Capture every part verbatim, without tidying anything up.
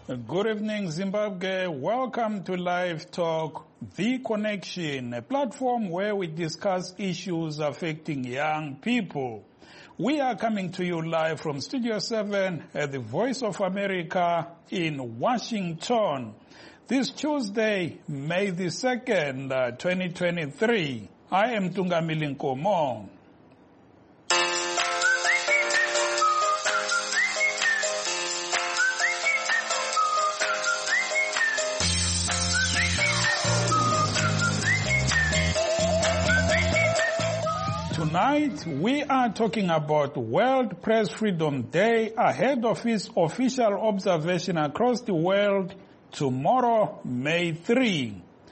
Good evening, Zimbabwe. Welcome to Live Talk, The Connection, a platform where we discuss issues affecting young people. We are coming to you live from Studio seven at the Voice of America in Washington. This Tuesday, May the second, uh, twenty twenty-three. I am Tungamili Nkomo. Tonight, we are talking about World Press Freedom Day ahead of its official observation across the world tomorrow, May third.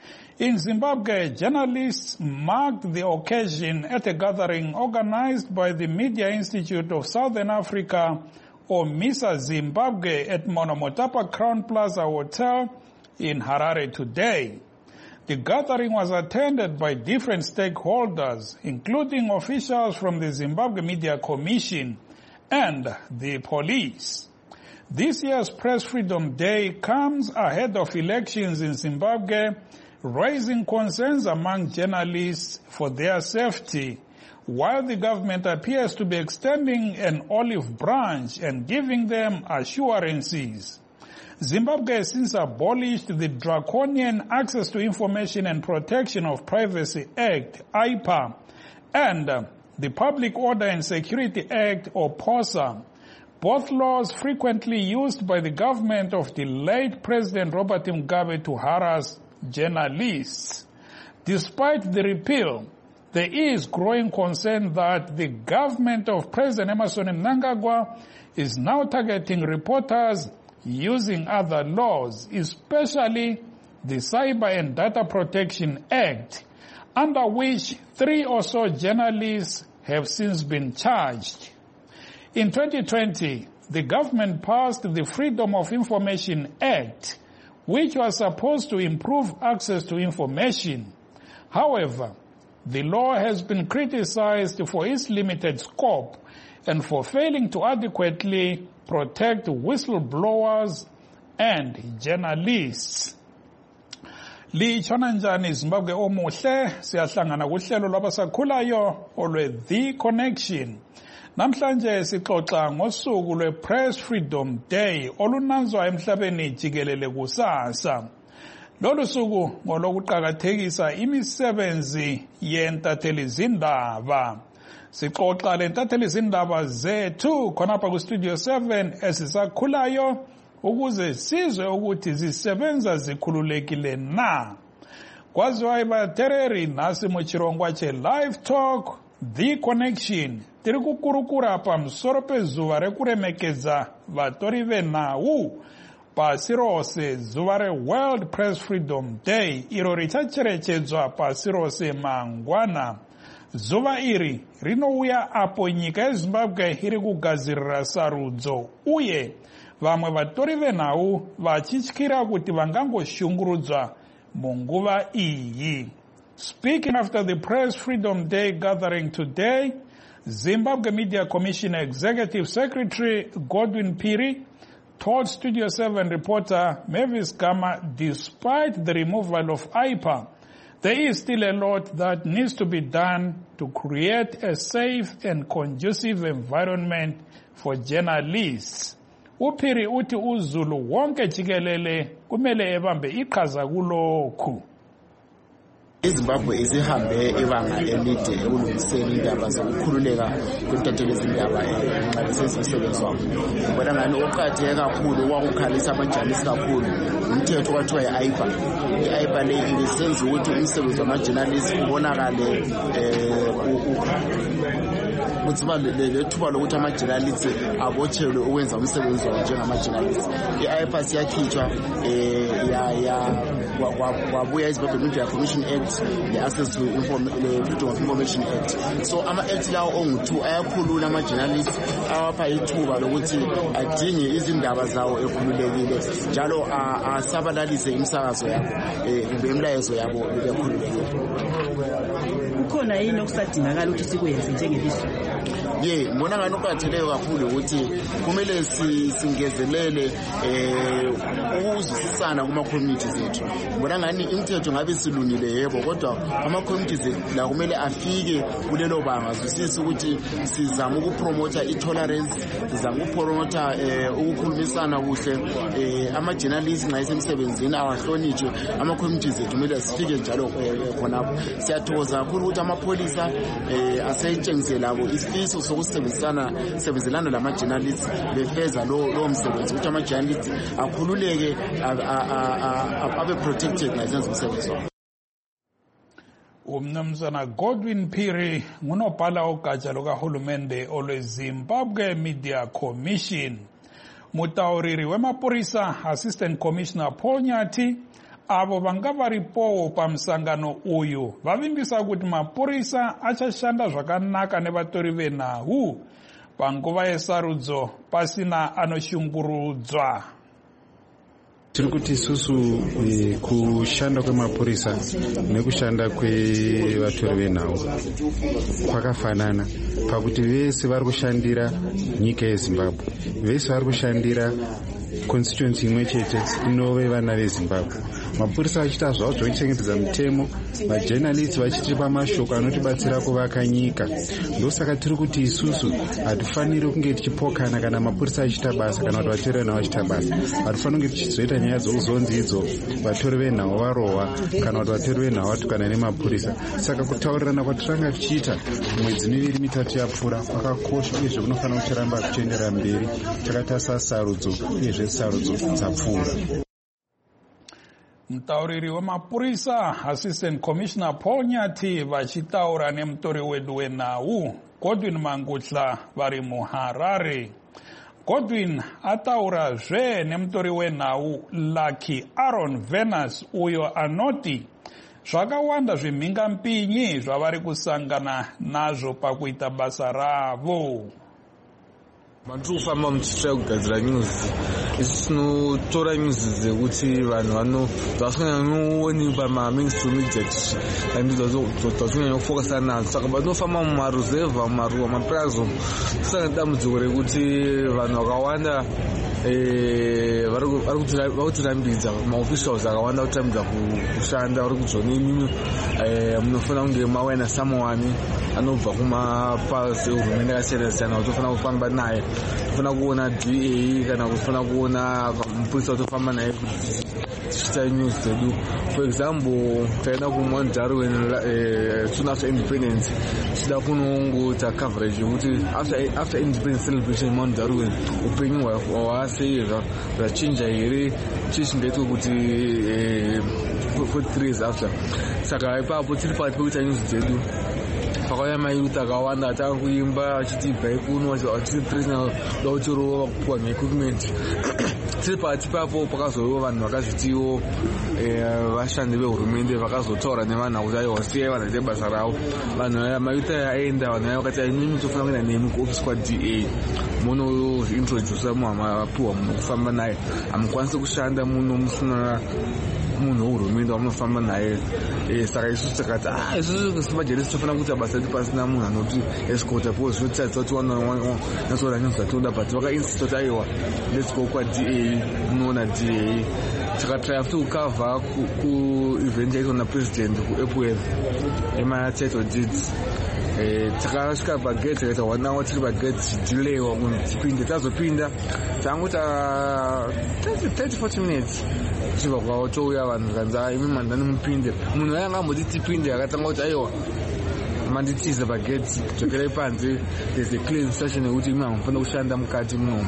In Zimbabwe, journalists marked the occasion at a gathering organized by the Media Institute of Southern Africa, or MISA Zimbabwe, at Monomotapa Crown Plaza Hotel in Harare today. The gathering was attended by different stakeholders, including officials from the Zimbabwe Media Commission and the police. This year's Press Freedom Day comes ahead of elections in Zimbabwe, raising concerns among journalists for their safety, while the government appears to be extending an olive branch and giving them assurances. Zimbabwe has since abolished the Draconian Access to Information and Protection of Privacy Act, I P A, and the Public Order and Security Act, or POSA, both laws frequently used by the government of the late President Robert Mugabe to harass journalists. Despite the repeal, there is growing concern that the government of President Emmerson Mnangagwa is now targeting reporters using other laws, especially the Cyber and Data Protection Act, under which three or so journalists have since been charged. In twenty twenty, the government passed the Freedom of Information Act, which was supposed to improve access to information. However, the law has been criticized for its limited scope and for failing to adequately protect whistleblowers and journalists. Litshona njani Zimbabwe omuhle, siyahlangana kuhlelo lwabasakhulayo olwe The Connection. Namhlanje sixoxa ngosuku lwe Press Freedom Day olunanzwa emhlabeni jikelele kusasa. Lolu suku ngolokuqhakathekisa imisebenzi yentatheli zindaba. Sixoxa lentatheli zindaba zethu khonapha ku Studio seven esisakhulayo ukuze sizwe ukuthi zisebenza zikhululekile na. Kwaziwa ibatereri nasi muchirongwa che Live Talk, The Connection. Tiri kukurukura pa msoro pezuva rekuremekeza vatori venawu pasi rose zuva re World Press Freedom Day iro richacherechedzwa pasi rose mangwana. Zuva iri rinouya apo nyika yeZimbabwe iri kugadzirira sarudzo uye vamwe vatori venhau vachityira kuti vangangoshungurudzwa munguva iyi. Speaking after the Press Freedom Day gathering today, Zimbabwe Media Commission Executive Secretary Godwin Phiri told Studio seven reporter Mavis Gama, despite the removal of I P A, there is still a lot that needs to be done to create a safe and conducive environment for journalists. Uphiri uthi uZulu wonke jikelele kumele ebambe iqhaza kulokhu. iZimbabwe isihambe ibanga elide ekulungiseni indaba zokukhululeka kwentatheli zindaba enxabisenzi umsebenzi wabo. Kodwa ngani oqhatheke kakhulu wakukhalisa abanjalisti kakhulu umthetho kwathiwa yi-I P A. I-I P A le ibisenza ukuthi umsebenzi wama-journalist ubonakale ukuthi lethuba lokuthi ama-journalist abotshelwe ukwenza umsebenzi wabo njengama-journalist. I-I P A siyakhitshwa kwabuya iZimbabwe Media Commission Act, the Access to Inform the Freedom of Information Act. So ama-act lawo ongu-two ayakhulula ama-journalists awapha ithuba lokuthi adinge izindaba zawo ekhululekile njalo asabalalise imisakazo yabo kumbe imilayezo yabo bekhululekile. Kukhona yini okusadingakala ukuthi sikwenze njengelizwe? ye ngibona ngani uqatheleyo kakhulu ukuthi kumele singezelele eh ukuzwisisana kuma communities ethu. Ngibona ngani imithetho ngabe silungile yebo, kodwa ama communities la kumele afike kulelo banga zwisisa ukuthi sizama ukupromote i-tolerance, sizama ukupromote eh ukukhulumisana kuhle, eh ama journalists nxa isemsebenzini awahlonitshwe, ama communities ethu kumele sifike njalo khonapho. Siyathokoza kakhulu ukuthi amapholisa eh asetshengisela labo isifiso sokusebenzisana sebenzelana lama journalists befeza lo lo msebenzi ukuthi ama journalists akhululeke abe protected ngazenza umsebenzi wabo. Umnumzana Godwin Phiri ngunobhala ogatsha lukahulumende olweZimbabwe Media Commission. Mutauriri wemapurisa Assistant Commissioner Paul Nyati avo vanga varipowo pamsangano uyu vavimbisa kuti mapurisa achashanda zvakanaka nevatori venhau panguva yesarudzo pasina anoshungurudzwa. Tiri kuti isusu kushanda kwemapurisa nekushanda kwevatori venhau kwakafanana pakuti vese vari kushandira nyika yeZimbabwe, vese vari kushandira constituency imwe chete inove vana veZimbabwe. Mapurisa vachita zvavo zvekuchengetedza mutemo, majournalists vachitipa mashoko anotibatsira kuvaka nyika. Ndosaka tiri kuti isusu hatifaniri kunge tichipokana kana mapurisa achita basa kana kuti vatori venhau vachita basa. Hatifaniri kunge tichizoita nyaya dzokuzonzi idzo vatori venhau varohwa kana kuti vatori venhau vatukana nemapurisa. Saka kutaurirana kwatiranga tichiita mwedzi miviri mitatu yapfuura kwakakosha uyezve kunofanira kuchiramba kuchiendera mberi takatarisa sarudzo uyezve sarudzo dzapfuura. Mtauriri wemapurisa Assistant Commissioner Paul Nyati vachitaura nemutori wedu wenhau Godwin Mangutla vari muHarare. Godwin ataurazve nemutori wenhau Lucky Aaron Venus uyo anoti zvakawanda zvimhingampinyi zvavari kusangana nazvo pakuita basa ravo. Mandiri kufamba muchitraya kugadzira news. Isi tinotora news dzekuti vanhu vano vasinganyanyowoni pamainstream media dzatinyanya kufokasa nadzo. Saka patinofamba mumaruzevha, mumaruwa, maplazo tisanga dambudziko rekuti vanhu vakawanda vari kutirambidza, maofficials akawanda kutambidza kushanda vari kudzoni imimi munofanira kunge mawena someone anobva kumapazi ehurumende akasiyana-siyana kutofana kufamba naye. Tofana kuona D A kana kufana kuona mupurisa utofamba naye kuti tichita news dzedu. For example, taenda kuMondarwen soon after independence tichida kunongoita coverage yokuti after after independence celebration Mondarwen upenyu hwasei zvachinja here chii chingaitwa kuti forty three years after. Saka ipapo tiri pakati pekuita news dzedu pakauya mayuth akawanda atanga kuimba achiti ibvai kuno achiti president dautorova kupuwa neequipment. Tiri pakati papo pakazovewo vanhu vakazvitiwo vashandi vehurumende vakazotaura nevanhu kuti aiwa siyai vanhu vaite basa ravo. Vanhu mayuth aya aenda, vanhu aya vakati inimi tofana kuenda nemi kuofisi kwa-D A munozviintrodusa muhamapiwa munhu kufamba naye. Hamukwanisi kushanda muno musina munhu wehurumende wamunofamba naye. Saka isusu takati ah isusu semajournalists tofana kuita basa redu pasina munhu anoti escort apo zvinotaridza kuti nasoora news dzatoda, but vakainsist kuti aiwa let's go kwa-D A munoona D A. Takatraya futi kukavha kuevent yaitwa napresident kuApwell ema-title deeds. Takasvika pagate tikaita one hour tiri pagate tichidileyiwa kuti tipinde. Tazopinda tanguta thirty forty minutes tichibva kwavo touya vanhu kanza imi mandani mupinde. Munhu aya angamboti tipinde akatanga kuti aiwa manditiza pagate dzokerai panze, there's a clear instruction yekuti imi hamufanira kushanda mukati munomu.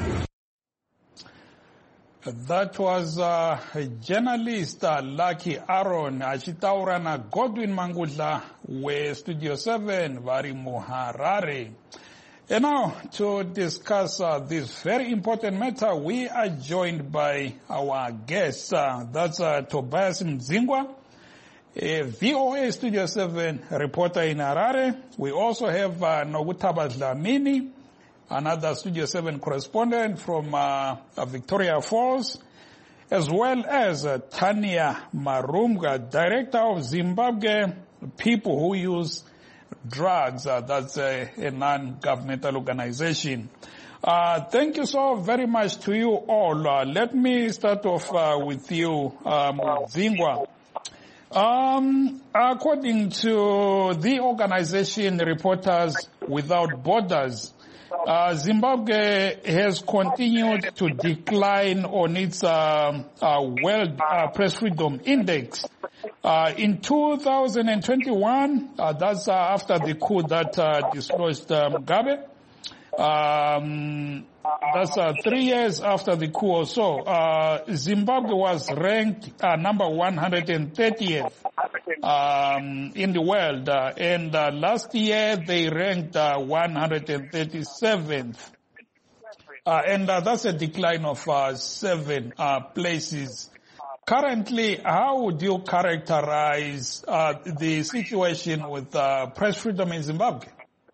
That was uh, journalist uh, Lucky Aaron achitaura na Godwin Mangutla we Studio seven vari muHarare. And now to discuss uh, this very important matter, we are joined by our guest. Uh, that's uh, Tobias Mzingwa, a V O A Studio seven reporter in Harare. We also have uh, Nogutaba Dlamini, another Studio seven correspondent from uh, Victoria Falls, as well as uh, Tanya Marumga, director of Zimbabwe People Who Use Drugs. Uh, that's a, a non-governmental organization. Uh, thank you so very much to you all. Uh, let me start off uh, with you, um, Zingwa. Um, according to the organization Reporters Without Borders, uh, Zimbabwe has continued to decline on its uh, uh, World uh, Press Freedom Index. Uh, in two thousand twenty-one, uh, that's uh, after the coup that uh, dislodged uh, Mugabe. Um, that's uh, three years after the coup or so. Uh, Zimbabwe was ranked uh, number one hundred thirtieth um, in the world, uh, and uh, last year they ranked uh, one hundred thirty-seventh. Uh, and uh, that's a decline of uh, seven uh, places. Currently, how would you characterize uh, the situation with uh, press freedom in Zimbabwe?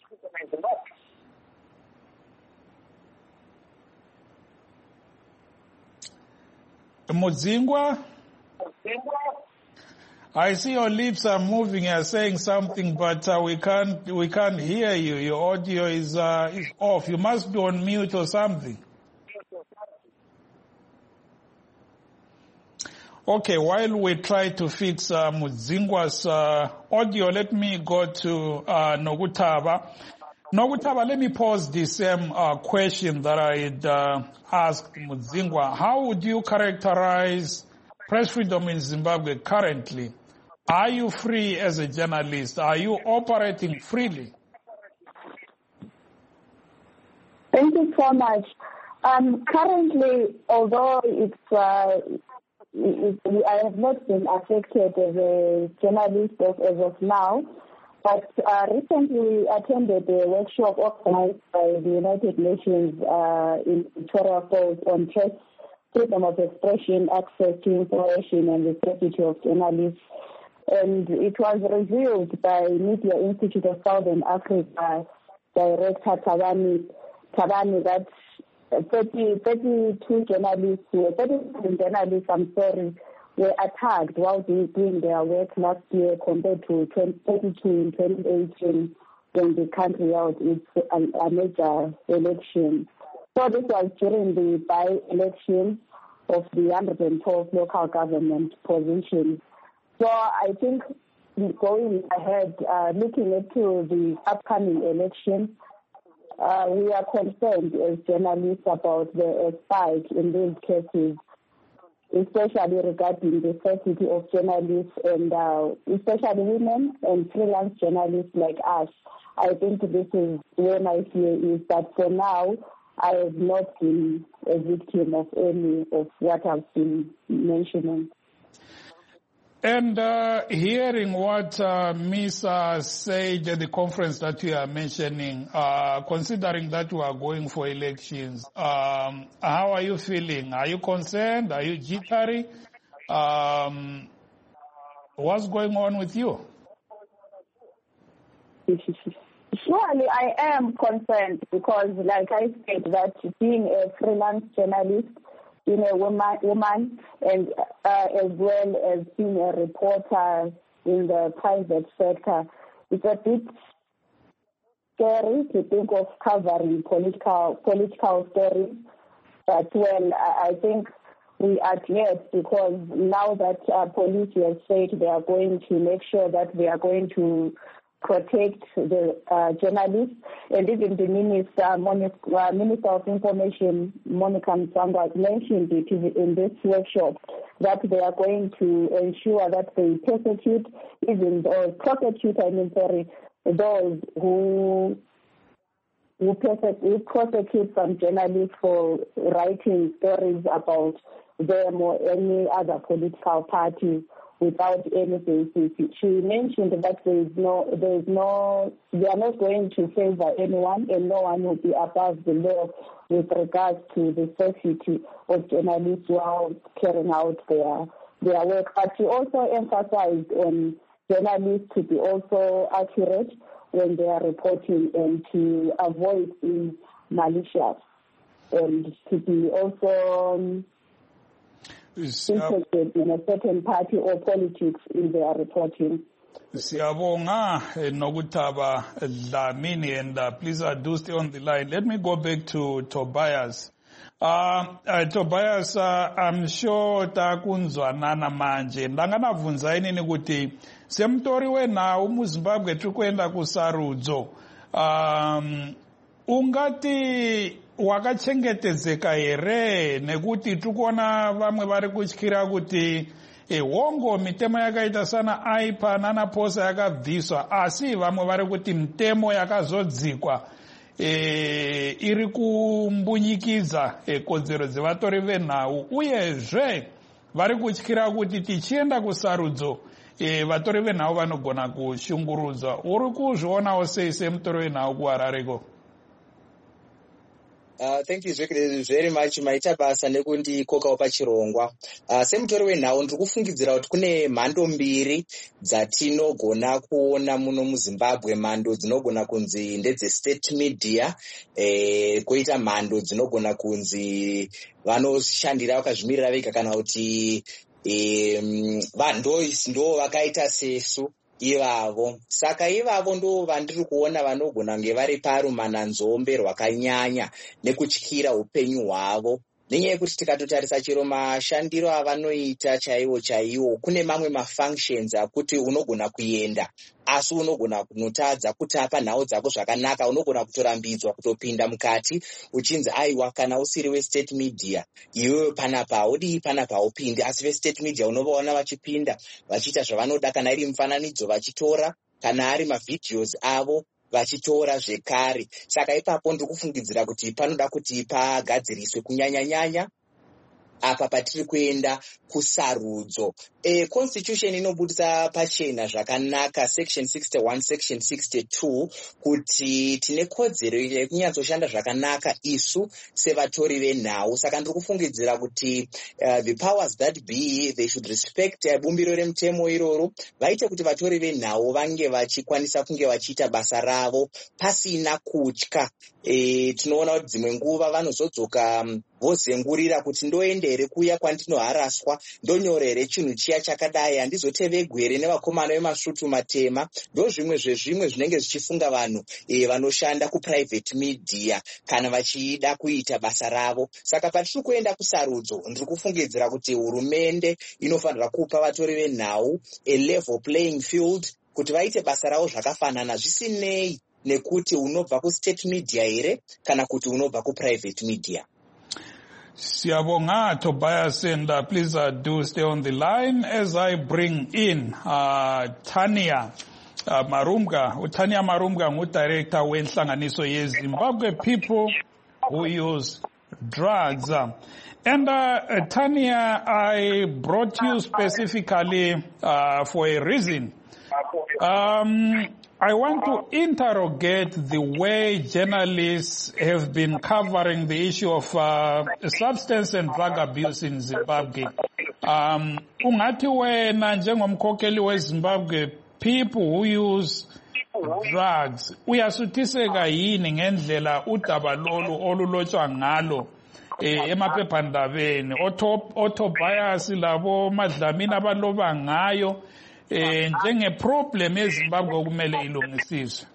Mudzingwa, I see your lips are moving. You're saying something, but uh, we can't we can't hear you. Your audio is uh, is off. You must be on mute or something. Okay, while we try to fix uh, Mudzingwa's uh, audio, let me go to uh, Nogutaba. Nogutaba, let me pose the same uh, question that I had uh, asked Mudzingwa. How would you characterize press freedom in Zimbabwe currently? Are you free as a journalist? Are you operating freely? Thank you so much. Um, currently, although it's, uh, it, it, I have not been affected as a journalist as of now, but uh, recently we attended a workshop organized by the United Nations uh, in Victoria Falls on press freedom of expression, access to information, and the safety of journalists. And it was revealed by Media Institute of Southern Africa Director Tabani, Tabani that thirty, thirty-two journalists, thirty-seven journalists, I'm sorry, were attacked while doing their work last year compared to thirty-two in twenty eighteen when the country held its a, a major election. So this was during the by-election of the one hundred twelve local government positions. So I think going ahead, uh, looking into the upcoming election, uh, we are concerned as journalists about the spike in these cases, especially regarding the safety of journalists and uh, especially women and freelance journalists like us. I think this is where my fear is that for now, I have not been a victim of any of what I've been mentioning. And uh, hearing what uh, Miz Uh, said at the conference that you are mentioning, uh, considering that we are going for elections, um, how are you feeling? Are you concerned? Are you jittery? Um, what's going on with you? Surely I am concerned because, like I said, that being a freelance journalist, being a woman, woman and uh, as well as being a reporter in the private sector, it's a bit scary to think of covering political political stories. But well, I, I think we are glad because now that uh, police have said they are going to make sure that they are going to protect the uh, journalists, and even the minister, Monica, uh, Minister of Information, Monica Mtswangwa, mentioned it in this workshop that they are going to ensure that they persecute, even or prosecute, I mean, sorry, those who who prosecute, who prosecute some journalists for writing stories about them or any other political party without any basis. She mentioned that there is no, there is no, they are not going to favor anyone, and no one will be above the law with regards to the safety of journalists while carrying out their their work. But she also emphasized on journalists to be also accurate when they are reporting and to avoid being malicious and to be also Um, interested in a certain party or politics in their reporting. Siyabonga Nogutaba Dlamini, and uh, please uh, do stay on the line. Let me go back to Tobias. Uh, uh, Tobias, uh, I'm sure takunzwanana manje. Ndanganabvunza inini kuti semtori wenawo muZimbabwe tiri kuenda kusarudzo. Um, ungati wakachengetedzeka here nekuti tiri kuona vamwe vari kutyira kuti E hongo mitemo yakaita sana aipa nana posa yakabviswa, asi vamwe vari kuti mitemo yakazodzikwa e, iri kumbunyikidza e, kodzero dzevatori venhau, uyezve vari kutyira kuti tichienda kusarudzo e, vatori venhau vanogona kushungurudzwa. Uri kuzvionawo sei semutori wenhau kuHarareko? Uh, thank you very much maita basa nekundikokawo pachirongwa. Uh, semutori wenhau ndiri kufungidzira kuti kune mhando mbiri dzatinogona kuona muno muZimbabwe. Mhando dzinogona kunzi ndedze-state media, eh, koita mhando dzinogona kunzi vanoshandira vakazvimirira vega kana kuti eh, ndo vakaita sesu ivavo. Saka ivavo ndo vandiri kuona vanogona kunge vari parumananzombe rwakanyanya nekutyira upenyu hwavo, nenyaya yekuti tikatotarisa chero mashandiro avanoita chaiwo chaiwo, kune mamwe mafunctions akuti unogona kuenda asi unogona kunotadza kutapa nhau dzako zvakanaka. Unogona kutorambidzwa kutopinda mukati uchinzi aiwa kana usiri westate media iwewe panapa haudi panapa haupindi, asi vestate media unovaona vachipinda vachiita zvavanoda, kana iri mifananidzo vachitora, kana ari mavidheos avo vachitora zvekare. Saka ipapo ndiri kufungidzira kuti panoda kuti pagadziriswe kunyanya-nyanya apa patiri kuenda kusarudzo. E, constitution inobudisa pachena zvakanaka section sixty-one section sixty-two kuti tine kodzero yekunyatsoshanda zvakanaka isu sevatori venhau. Saka ndiri kufungidzira kuti uh, the powers that be they should respect uh, bumbiro remutemo iroro, vaite kuti vatori venhau vange vachikwanisa kunge vachiita basa ravo pasina kutya. E, tinoona kuti dzimwe nguva vanozodzoka um, vozengurira kuti ndoende here kuya kwandinoharaswa, ndonyore here chinhu chiya chakadai, handizotevegwe here nevakomana vemasvutu matema. Ndo zvimwe zvezvimwe zvinenge zvichifunga vanhu e, vanoshanda kuprivate media kana vachida kuita basa ravo. Saka patiri kuenda kusarudzo ndiri kufungidzira kuti hurumende inofanira kupa vatori venhau a level playing field kuti vaite basa ravo zvakafanana, zvisinei nekuti unobva kustate media here kana kuti unobva kuprivate media. Siyabonga Tobias, and uh, please uh, do stay on the line as I bring in uh, Tanya uh, Marumga. Tanya Marumga ngu-director wenhlanganiso yeZimbabwe People Who Use Drugs. And uh, Tanya, I brought you specifically uh, for a reason. Um, I want to interrogate the way journalists have been covering the issue of uh, substance and drug abuse in Zimbabwe. Um, ungathi wena njengomkhokheli weZimbabwe People Who Use Drugs, uyasuthiseka yini ngendlela udaba lolu olulotshwa ngalo eh, emaphephandabeni oTobias labo Madlamini abaloba ngayo eh, njengeproblem yeZimbabwe okumele ilungisiswe?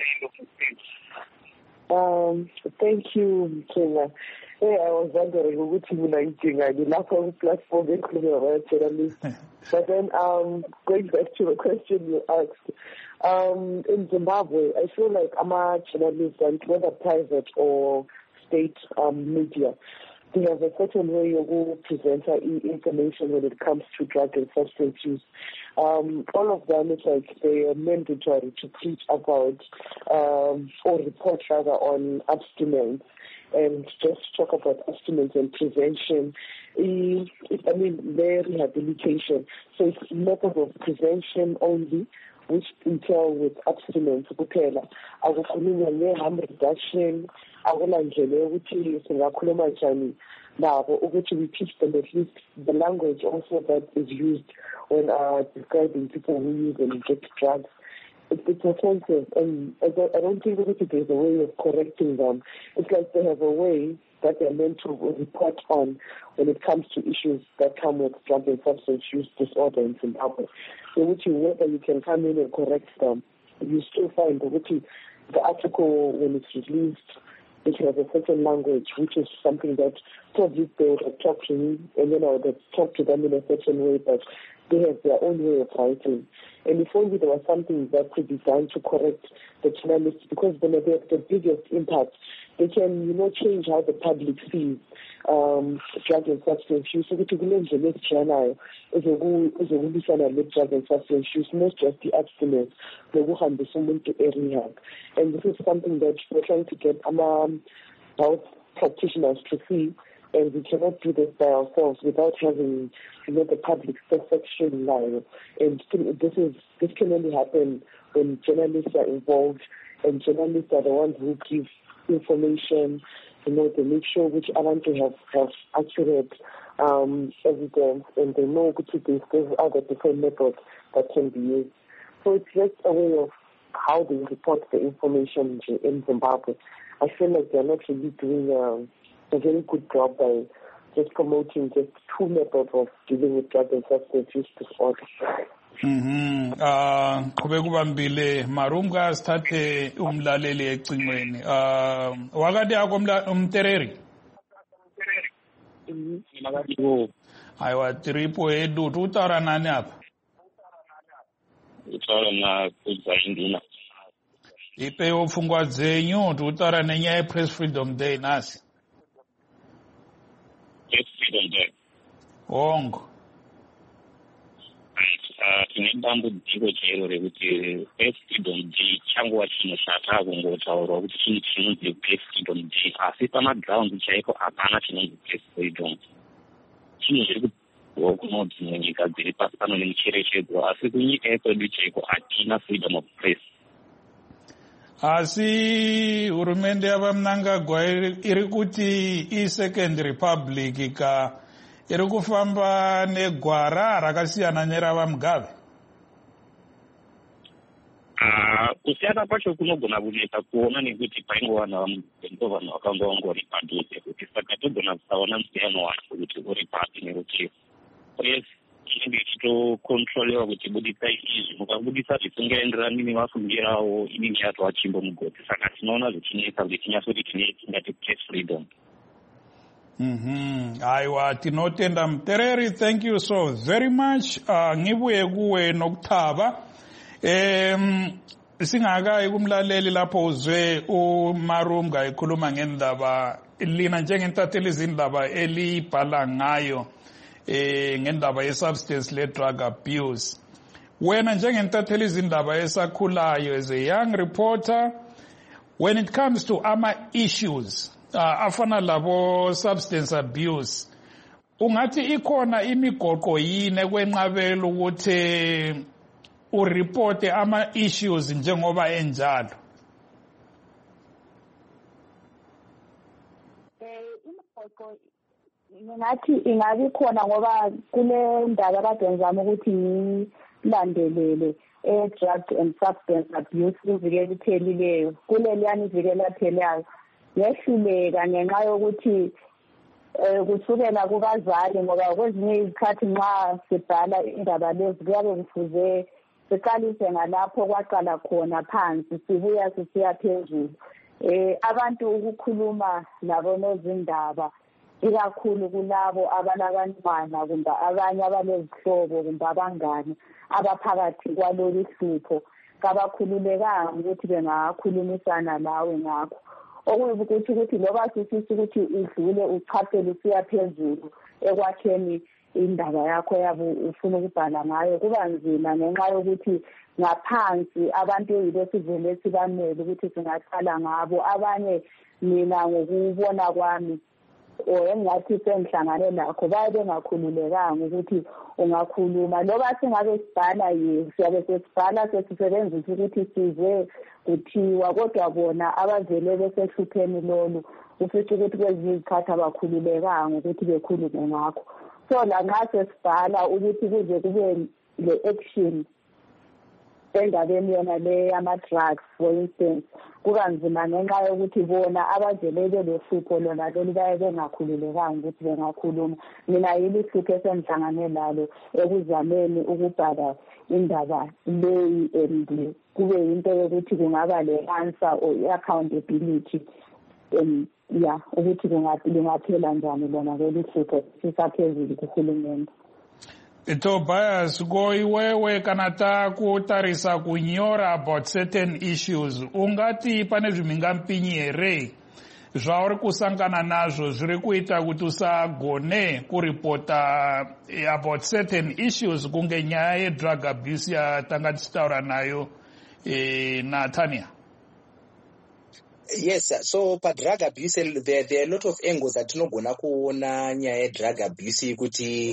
Um, thank you, Mkela. Hey, I was wondering ukuthi mina inkinga ngilapha ku-platform ekhuluma journalist. But then um, going back to the question you asked, um, in Zimbabwe, I feel like ama-journalists, and whether private or state um, media, they have a certain way of presenting information when it comes to drug and substance use. Um, all of them, it's like they are mandatory to preach about um, or report rather on abstinence and just talk about abstinence and prevention. I mean, their rehabilitation. So it's method of prevention only, which entail with abstinence kuphela. Akukhulunywa nge-harm reduction, akulandlela ukuthi singakhuluma njani nabo, ukuthi we teach them at least the language also that is used when uh, describing people who use and get drugs. It, it's offensive, and I don't, I don't think that there's a way of correcting them. It's like they have a way that they're meant to report on when it comes to issues that come with drug and substance use disorder in Zimbabwe. So which whether you can come in and correct them, you still find that the article, when it's released, it has a certain language, which is something that probably they would have talked to me, and then I would have talked to them in a certain way, but they have their own way of writing. And if only there was something that could be done to correct the journalists, because then they have the biggest impact. They can, you know, change how the public sees um, drug and substance use. So ukuthi kule ndlela esijanayo ezokulwisana le-drug and substance use, not just the abstinence, nokuhambisa umuntu e-rehab. And this is something that we're trying to get um, health practitioners to see, and we cannot do this by ourselves without having, you know, the public perception line. And this is this can only happen when journalists are involved, and journalists are the ones who give information, you know, they make sure which abantu have, have accurate um, evidence, and they know which there's other different methods that can be used. So it's just a way of how they report the information in Zimbabwe. I feel like they're not really doing a, a very good job by just promoting just two methods of dealing with drug and substance use disorder. Mhm. Ah, kube kubambile marunga sithathe umlaleli ecingweni. Ah, wakati yakho umtereri? Mhm. Aiwa tripo edu utara nani hapa? Utara na kuzainduna. Ipe ufungwa zenyu utara nenya Press Freedom Day nasi. Press Freedom Day. Ongo. Tine dambudziko chero rekuti Press Freedom Day changuva chinoshata kungotaurwa kuti chii chinonzi Press Freedom Day, asi pamaground chaipo hapana chinonzi Press Freedom. Chinhu zviri kudziwa kuno dzimwe nyika dziri pasi pano nemucherechedzwa, asi kunyika yekwedu chaiko hatina freedom of press. Asi hurumende yavamnangagwa iri kuti i-Second Republic ka iri kufamba negwara rakasiyana nerava Mugabe. Ah, kusiyana kwacho kunogona kunetsa kuona nekuti paingova navanhu vakanga vangori padhuze, kuti saka togona kusaona musiyano wacho kuti uri papi nekuti press inenge ichitokontrolewa kuti budisai izvi, mukabudisa zvisingaenderani nevafungirawo inenge yatova chimbo mugoti, saka tinoona zvichinetsa kuti tinyatsoti tingati press freedom. Mhm. Aiwa tinotenda mutereri, thank you so very much. Uh, ngibuye kuwe nokuthaba. Em singaka ikumlaleli lapho uzwe uMarunga ekhuluma ngendaba lina njengentatheli izindaba elibhala ngayo eh ngendaba ye-substance le-drug abuse. Wena njengentatheli izindaba esakhulayo as a young reporter, when it comes to ama issues uh, afana labo substance abuse, ungathi ikhona imigoqo yini ekwenqabela ukuthi uripote ama issues njengoba enjalo? Eh imigoqo ngathi ingabi khona ngoba kule ndaba kade ngizama ukuthi ngilandelele eh drug and substance abuse kuvikela iphelileyo kuleliyani ivikela iphelayo yehluleka ngenxa yokuthi eh kusukela kubazali ngoba kwezinye izikhathi nxa sibhala indaba lezi kuyabe kufuze siqalise ngalapho kwaqala khona phansi sibuya sisiya phezulu. Eh abantu ukukhuluma labo nozindaba ikakhulu kulabo abalabantwana kumbe abanye abalezihlobo kumbe abangani abaphakathi kwalolu hlupho kabakhululekanga ukuthi bengakhulumisana lawe ngakho. Okuwukuthi ukuthi loba sisisi ukuthi udlule uchaphele usiya phezulu ekwakheni indaba yakho yabo ufuna ukubhala ngayo kuba nzima ngenxa yokuthi ngaphansi abantu yibo sivele sibamele ukuthi singaqala ngabo. Abanye mina ngokubona kwami engathi sengihlangane lakho baye bengakhululekanga ukuthi ungakhuluma loba singabe sibhala yini siyabe sesibhala sesisebenzisa ukuthi sizwe kuthiwa, kodwa bona abavele besehlupheni lolu ufithi ukuthi kwezinye izikhathi abakhululekanga ukuthi bekhulume ngakho. So la nxa sesibhala ukuthi kuze kube le action endabeni yona le yama-drugs for instance kukanzima ngenxa yokuthi bona abavele belohlupho lona lolu baye bengakhululekanga ukuthi bengakhuluma. Mina yili hlupho esengihlangane lalo ekuzameni ukubhala indaba leyi and kube yinto yokuthi kungaba le-answer or i-accountability um ya ukuthi kungaphela njani lona lolu hlupho sisaphezulu kuhulumende. Tobias, go iwewe kana ta kutarisa kunyora about certain issues ungati pane zvimingampinyi here zvauri kusangana nazvo zviri kuita kuti usagone kuripota about certain issues kunge nyaya yedrug abuse yatanga tichitaura nayo eh, naTania? Yes, so padrug abuse there, there are a lot of angles atinogona kuona nyaya yedrug abuse kuti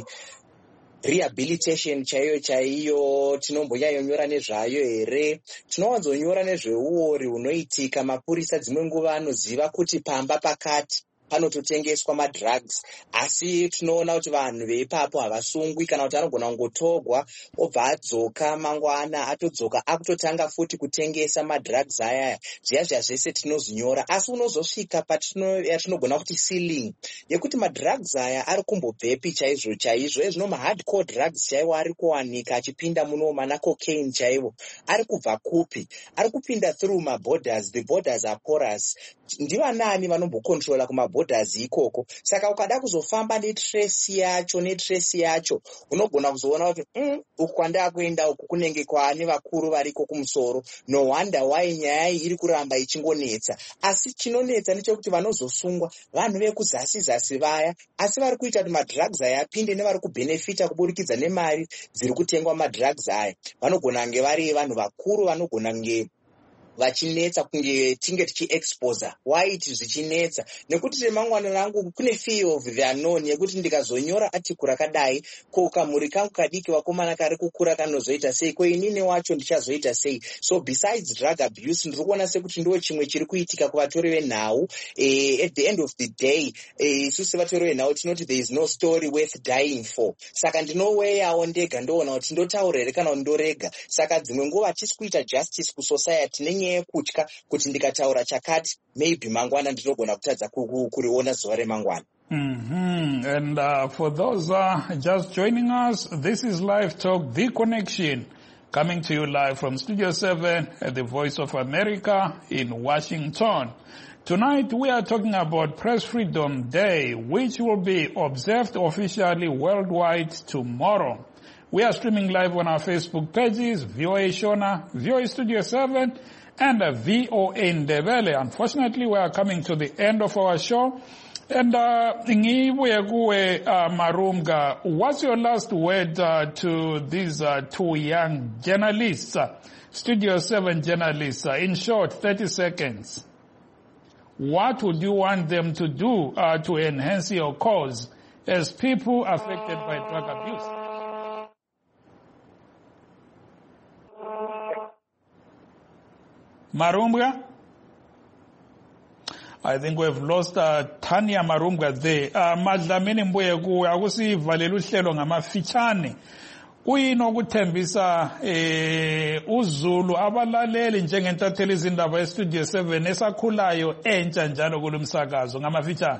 rehabilitation chaiyo chaiyo tinombonyanyonyora nezvayo here. Tinowanzonyora nezveuori hunoitika. Mapurisa dzimwe nguva anoziva kuti pamba pakati panototengeswa madrugs, asi tunoona kuti vanhu veipapo havasungwi kana kuti anogona kungotogwa obva adzoka mangwana atodzoka akutotanga futi kutengesa madrugs ayaya. Zviya zviya zvese tinozvinyora, asi unozosvika patinogona kuti ceiling yekuti madrugs aya ari kumbobvepi chaizvo chaizvo, ezvino mahardcore drugs chaiwo ari kuwanika achipinda muno, mana cocaine chaiwo ari kubva kupi? Ari kupinda through maborders. The borders are porous. Ndivanani vanombokontrola kuma borders ikoko? Saka ukada kuzofamba netrace yacho netrace yacho unogona kuzoona kuti mm, uku kwanda kuenda uku kunenge kwaane vakuru variko kumusoro. No wonder why nyaya iri kuramba ichingonetsa. Asi chinonetsa ndechekuti vanozosungwa vanhu vekuzasi zasi vaya, asi vari kuita kuti madrugs aya apinde nevari kubenefita kuburikidza nemari dziri kutengwa madrugs aya. Vanogona kunge vari vanhu vakuru, vanogona kunge vachinetsa kunge tinge tichiexposa. Why it zvichinetsa? Nekuti remangwana rangu kune fear of the unknown yekuti ndikazonyora article rakadai ko kamuri kangu kadiki vakomana kari kukura kanozoita sei, ko inini wacho ndichazoita sei? So besides drug abuse ndiri kuona sekuti ndo chimwe chiri kuitika kuvatori venhau. Eh, at the end of the day isusu vatori venhau tinoti there is no story worth dying for. Saka ndinoweyawo ndega ndoona kuti ndotaura here kana ndorega. Saka dzimwe nguva hatisi kuita justice kusociety nenye yekutya kuti ndikataura chakati maybe mangwana ndinogona kutadza kuriona zuva remangwana. Mm-hmm. And uh, for those uh, just joining us, this is Live Talk, The Connection, coming to you live from Studio seven at the Voice of America in Washington. Tonight we are talking about Press Freedom Day, which will be observed officially worldwide tomorrow. We are streaming live on our Facebook pages, V O A Shona, V O A Studio seven, and uh, V O A Ndebele. Unfortunately, we are coming to the end of our show. And ngibuye kuwe Marumga, what's your last word uh, to these uh, two young journalists, uh, Studio seven journalists? Uh, in short, thirty seconds. What would you want them to do uh, to enhance your cause as people affected by drug abuse? Marumga? I think we've lost uh, Tania Marumga there. Uh, Madlamini mbuye kuwe akusivalela uhlelo ngamafitshane. Kuyinokuthembisa eh uZulu abalaleli njengentatheli izindaba eStudio seven esakhulayo entsha njalo kulomsakazo ngamafitshane.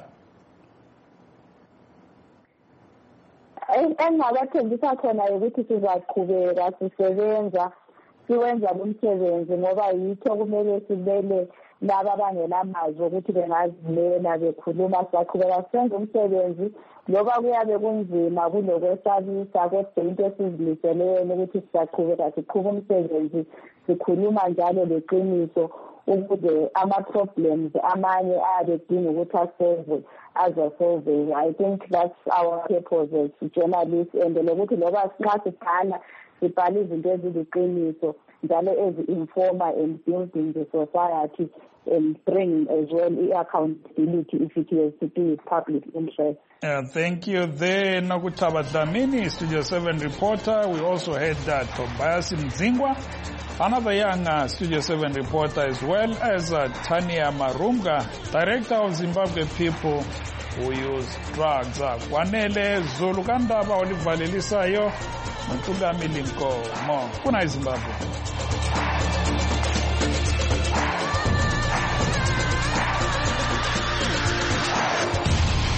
Engabathembisa khona ukuthi sizaqhubeka sisebenza siwenza umsebenzi ngoba yitho kumele sibele laba abangelamazwi ukuthi bengazimela bekhuluma saqhubeka senze umsebenzi loba kuyabe kunzima kulokwesabisa kodwa into esizimiseleyo ukuthi sisaqhubeka siqhuba umsebenzi sikhuluma njalo leqiniso ukuze ama-problems amanye ayabedinga ukuthi asolve azosolve. I think that's our purpose as journalists, and lokuthi loba nxa sibhala sibhala izinto eziliqiniso njalo ezi-informa and building the society and bring as well accountability if it has to do with public interest. Uh, thank you. There, Nakutaba Dlamini, Studio seven reporter. We also had uh, Tobias Mzingwa, another young uh, Studio seven reporter, as well as uh, Tania Marumga, director of Zimbabwe People Who Use Drugs. Uh, Kwanele Zulu Kandaba Olivalelisayo, Mtugami Linko Mo. Kuna Zimbabwe.